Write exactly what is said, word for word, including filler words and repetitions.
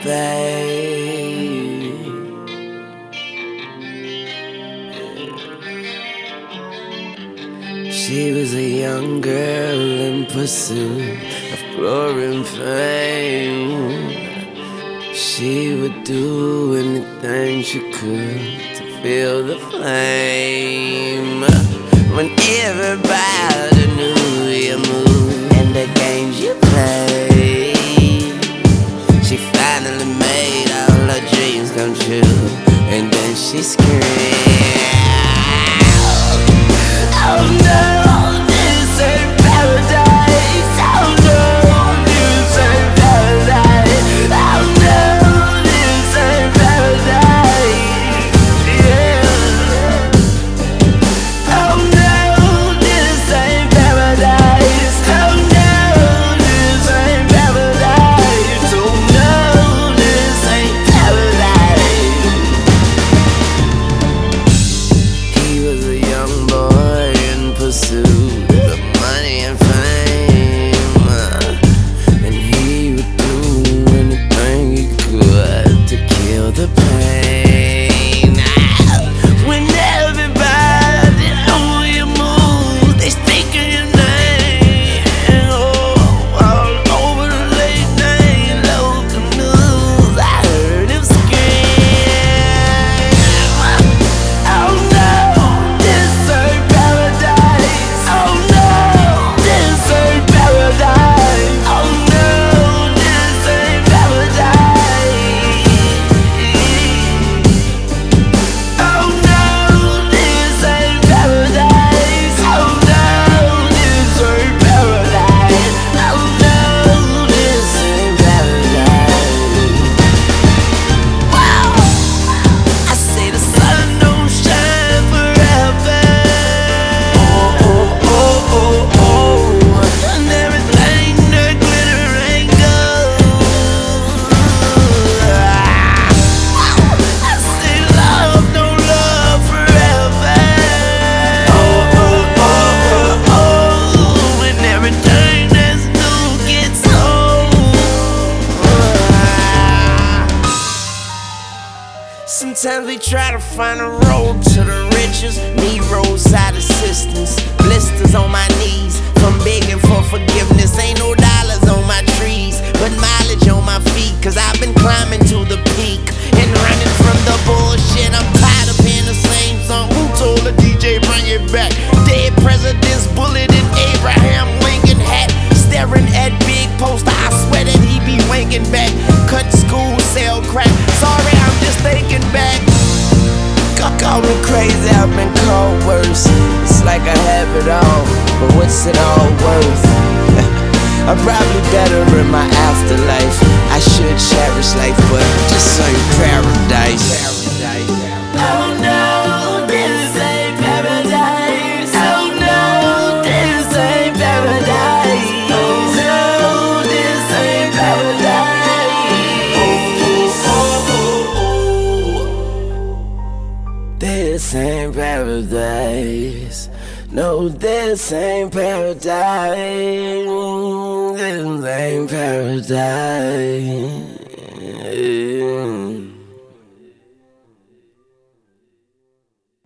babe. She was a young girl in pursuit of glory and fame. She would do anything she could to feel the flame. When everybody knew your move and the games you played, she finally made all her dreams come true. And then she screamed, oh no, this ain't paradise. Oh no, this ain't paradise. Oh no, this ain't paradise. Yeah. Oh no, this ain't paradise. Oh no, this ain't paradise. Oh no, this ain't paradise. He was a young boy in pursuit of money and fame, and he would do anything he could to kill the pain. When everybody know you move, they speak of your name. Oh, all over the late night local news, I heard him scream, oh no, this ain't paradise. Oh no, this ain't paradise. Oh no, this ain't paradise. Oh no, this ain't paradise. Oh no, this ain't paradise. Oh no, this ain't paradise. Wow, I say the sun don't shine forever. Oh, oh, oh, oh, oh. And everything that glitter ain't gold. I say love don't love forever. Oh, oh, oh, oh, oh. And everything that's new gets old. Sometimes we try to find a road to the riches. Need roadside assistance, blisters on my knees from begging for forgiveness. Ain't no dollars on my trees, but mileage on my feet. Cause I've been climbing to the peak and running from the bullshit. I'm tired of hearing the same song. Who told the D J bring it back? Dead presidents, bullet in Abraham Lincoln hat. Staring at big poster, I swear that he be winking back. Cut school, sell crack. Sorry, I'm just thinking back. Call me crazy, I've been called worse. It's like I have it all, but what's it all worth? I'm probably better in my afterlife. I should cherish life, but just ain't paradise. Oh no, this ain't paradise. Oh no, this ain't paradise. Oh no, this ain't paradise. Oh, oh, oh, oh. This ain't paradise. No, this ain't paradise. This ain't paradise.